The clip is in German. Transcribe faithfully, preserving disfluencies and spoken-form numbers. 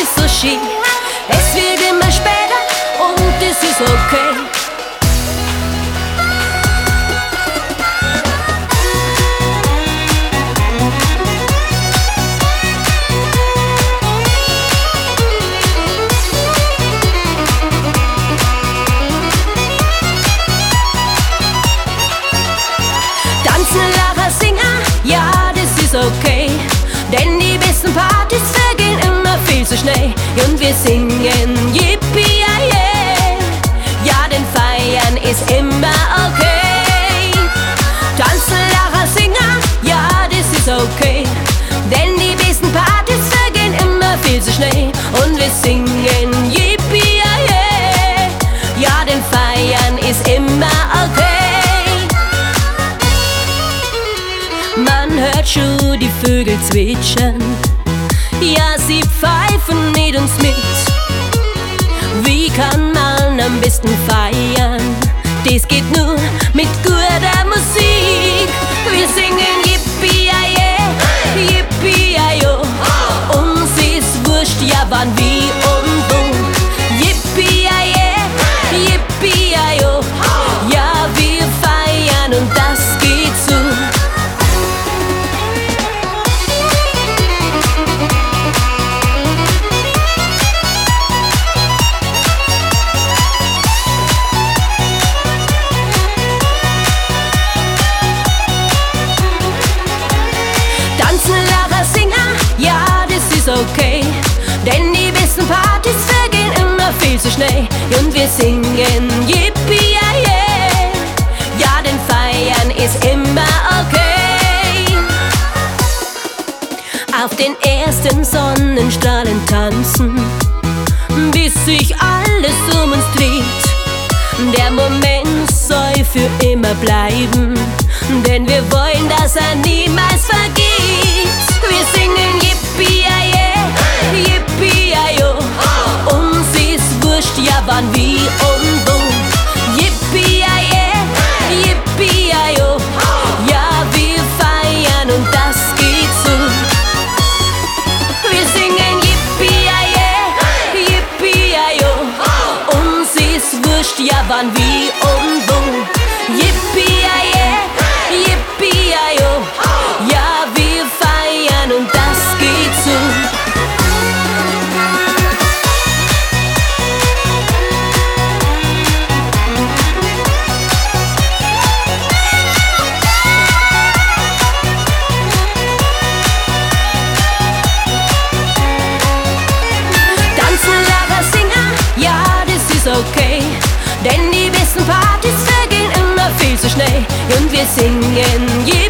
ist so schön. Es wird immer später und es ist okay. Tanzen, lachen, singen, ja, das ist okay. Denn die besten Partys vergehen immer viel zu schnell. Und wir singen Yippie, ja, yeah. Ja, denn feiern ist immer okay. Tanzen, lachen, singen, ja, das ist okay. Denn die besten Partys vergehen immer viel zu schnell. Und wir singen Yippie, ja, yeah. Ja, denn feiern ist immer okay. Man hört schon die Vögel zwitschern, ja, sie pfeifen mit uns mit. Wie kann man am besten feiern? Das geht nur mit guter Musik. Wir singen Yippie, ja, yeah, Yippie, ja, yo. Uns ist wurscht, ja, wann, wie und wo. Yippie, ja, yeah, Yippie, ja, yo. Ja, wir feiern und das geht so. Okay, denn die besten Partys vergehen immer viel zu schnell. Und wir singen Yippie, ja, yeah. Ja, denn feiern ist immer okay. Auf den ersten Sonnenstrahlen tanzen, bis sich alles um uns dreht. Der Moment soll für immer bleiben, denn wir wollen, dass er niemals vergeht. Wir singen Yippie, ja, yeah, Yippie, ja, yo. Uns ist wurscht, ja, wann, wie und wo. Yippie, ja, yeah, Yippie, ja, yo. Ja, wir feiern und das geht so. Wir singen Yippie, ja, yeah, Yippie, ja, yo. Uns ist wurscht, ja, wann, wie und wo. Yippie, ja, yeah, Yippie, ja, yo. Ja, wir feiern und das geht so. Tanzen, lachen, singen, ja, das ist okay. Denn die besten Partys vergehen immer viel zu schnell. Und wir singen, yeah.